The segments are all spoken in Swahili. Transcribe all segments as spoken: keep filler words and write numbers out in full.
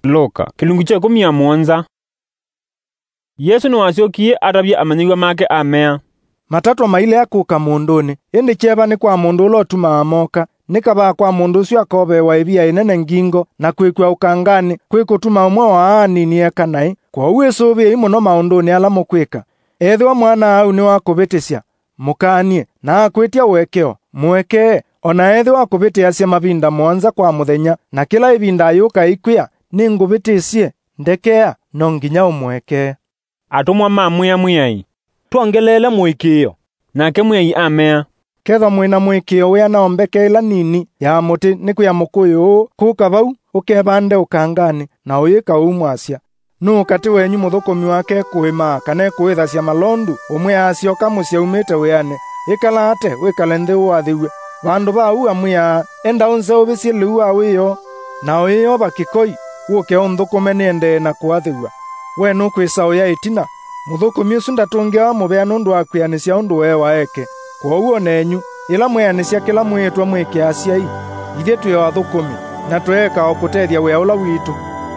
Luka kilungu cha kumi na mwanza. Yesu no asyokie atabye amanyigwa make amea. Matatu maile akuka munduni, indi cheba ni kwa mundu ulo tuma amoka, nikaba kwa mundu usyo akobe wa ibia inene ngingo na kwikwa ukangani, kwikutuma umwe wa ani ni ekanai, kwa uwe sobe imuno maunduni ala mukwika. Ethwa mwana au ni wakubitisya, mukanie, na akwitia wekeo, mweke, ona ethwa akubitisya mabinda mwanza kwa muthenya, na kila ibinda yuka ikwia, ni ngubitisye, ndekea, no nginya umweke. Atumwa mamwe muyai. Tuongelele mwikio. Nake muyai amea. Ketha mwina mwikio wea naombeke ila nini, ya muti niku ya mukuyu, kuka bau, ukebande ukangani, na uyika umwasya. Nu kati wenyu muthukumi wake kuima, kane kuithasya malondu, umwe asyo kamusya umite weane, ikala ate, wikale nthi uwathiwe. Vandu bau amwia, enda unse ubisye liu awiyo, na uyo bakikoi, uke unthukume niende na kuathiwa. We nukwisa uya itina, muthukumi usu ndatungia mubea nundu wa kwianisya undu we waeke. Kwa uo nenyu, ila mwianisya kila mwitwa mwikiasya i, ithe tuyo athukumi, na tueka okutethya wea ula witu.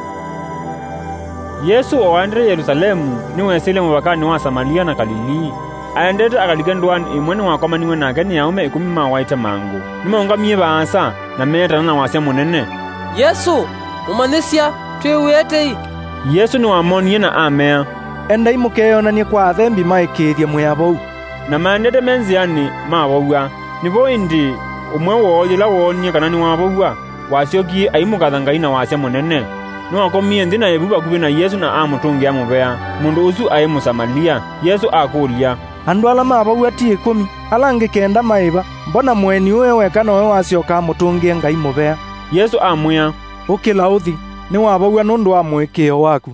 Yesu oandire Yerusalemu ni wesile mubakani wa Samaria na Galilii. Aendete akalike ndwani imwe ni wakomaniwe nake ni yaume ikumi mawaita mangu. Nimeongamie baasa na metana na wasya munene. Yesu, umanisya twiwete. Yesu ni wamonie na amea. Enda imukeyonanie kwa thembi maikithye mwabou. Na maendete menziani maboua. Nibo indi umwe woyila wonie kana ni waboua. Wasyokie aimukatha Ngai na wasya munene. Nuwakomie nthi na ebuba kubi na Yesu na amutungia mubea. Mundu usu ai Musamaria. Yesu akulia. Andu ala maboua ti ikumi, ala ngikenda maiba, mbona mweni uwe weka nowe wasyoka amutungia Ngai mubea. Yesu amwia. Ukila uthi, ni waboua nundu wa mwikio waku.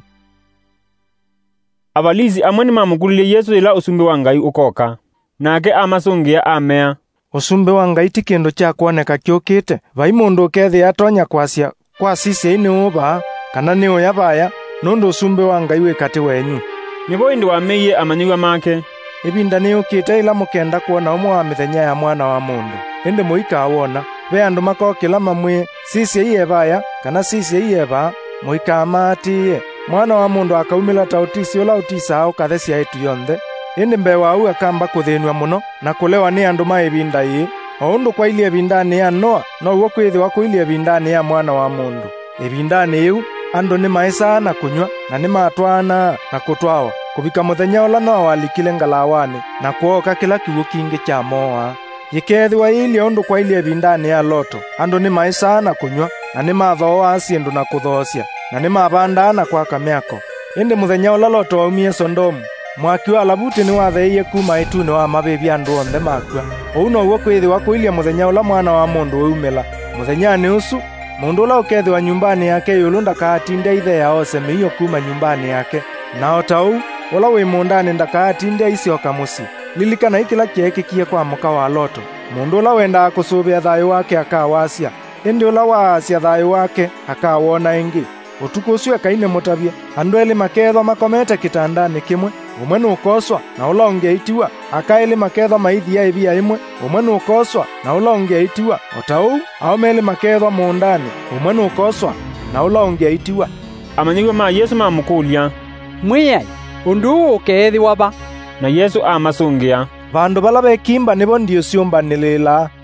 Abalizi amwe ni mamukulilie Yesu ila usumbi wa Ngai ukoka. Nake amasungia amea. Usumbi wa Ngai ti kindu cha kuoneka kiukite, vai mundu ukethi atonya kwasya kwa sisi ni uba, kana ni uya baya, nundu usumbi wa Ngai wikati wenyu. Nibo indi wameiye amanyigwa make. Ibinda ni ukite ila mukenda kuona umwe wa mithenya ya mwana wa mundu. Indi muika wona, ve andu makokila mamwe, sisi iye baya, kana sisi iye ba, muika amatiye. Mwana wa mundu akaumila ta utisi ula utisa ukathesia itu yonthe. Indi mbewa au akamba kuthinwa muno na kulewa ni andu maibinda ii. O undu kwa ili ebindani ya Noa, no uo kwithiwa kwa ili ebindani ya mwana wa mundu. Ebindani iu, andu ni maisa na kunywa, na ni matwana na kutwawa. Kubika muthenya ula Noa walikile ngalawani, na kuoka kila kiwu kingi cha moa. Yikethiwa ili undu kwa ili ebindani ya Loto, andu ni maisa na kunywa, na ni mathoa asiendu na kuthosya, na ni mabandana kwa kamyako. Indi muthenya ula Loto waumie Sodomu, mwaki wa labuti ni watheiye kuma ituni wa mabibi andu onthe makua. Ouno uo kwithiwa kuilia muthenya ula mwana wa mundu umela. Muthenyani usu, mundu ula ukethiwa nyumbani yake yulu ndakaatinde ithe ya oseme iyo kuma nyumbani yake. Na otau, ula wi mundani ndakaatinde isioka musi. Lilikana ikila kiekikie kwa muka wa Loto. Mundu ula wenda kusubia thayu wake akawasya. Indi ula waasya thayu wake akawona ingi. Utuku ucio kaine mutabie, andu eli makethwa makomete kitandani kimwe, umwe nukoswa na ula ungeitiwa, akaeli makethwa maithia ibia imwe, umwe nukoswa na ula ungeitiwa, otau, aumeli makethwa muundani, umwe nukoswa na ula ungeitiwa. Amanyigwa ma Yesu mamukulia. Mwiyai, undu ukethiwa ba. Na Yesu amasungia. Vandu bala bekimba nibo ndio siumbanilila.